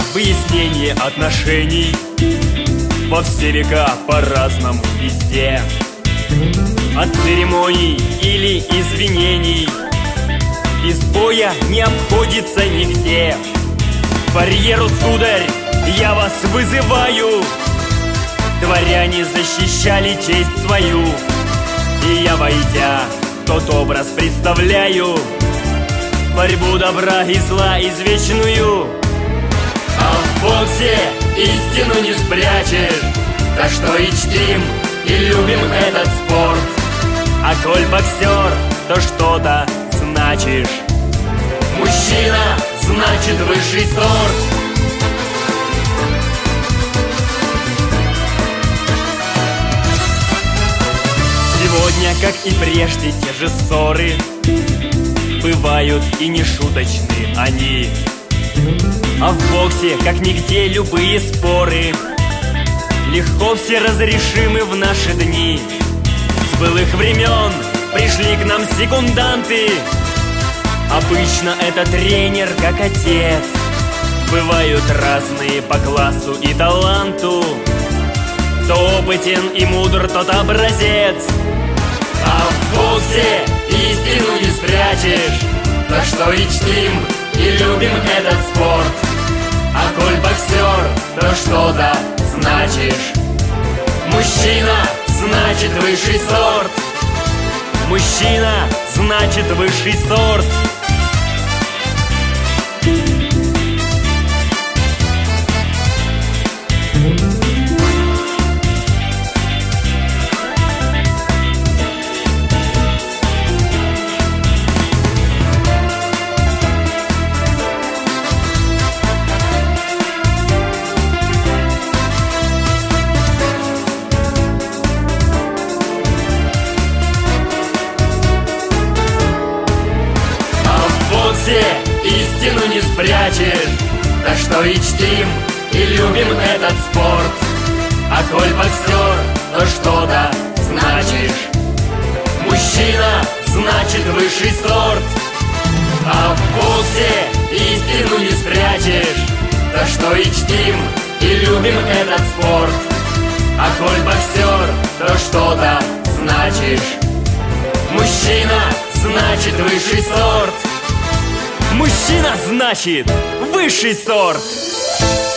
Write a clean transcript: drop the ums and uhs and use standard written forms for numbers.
выяснение отношений во все века по-разному везде. От церемоний или извинений без боя не обходится нигде. К барьеру, сударь, я вас вызываю. Дворяне защищали честь свою, и я, войдя в тот образ, представляю борьбу добра и зла извечную. А в боксе истину не спрячешь, за что и чтим, и любим этот спорт. А коль боксер, то что-то значишь. Мужчина значит высший сорт. Сегодня, как и прежде, те же ссоры бывают и нешуточны они. А в боксе, как нигде, любые споры легко все разрешимы в наши дни. С былых времен пришли к нам секунданты. Обычно это тренер, как отец. Бывают разные по классу и таланту. Кто опытен и мудр, тот образец. А в боксе истину не спрячешь, за что и чтим, и любим этот спорт. А коль боксер, то что-то значишь. Мужчина значит высший сорт. Мужчина значит высший сорт. Истину не спрячешь, за что и чтим, и любим этот спорт. А коль боксер, то что-то значишь. Мужчина значит высший сорт. А в боксе истину не спрячешь, за что и чтим, и любим этот спорт. А коль боксер, то что-то значишь. Мужчина значит высший сорт. Мужчина значит высший сорт.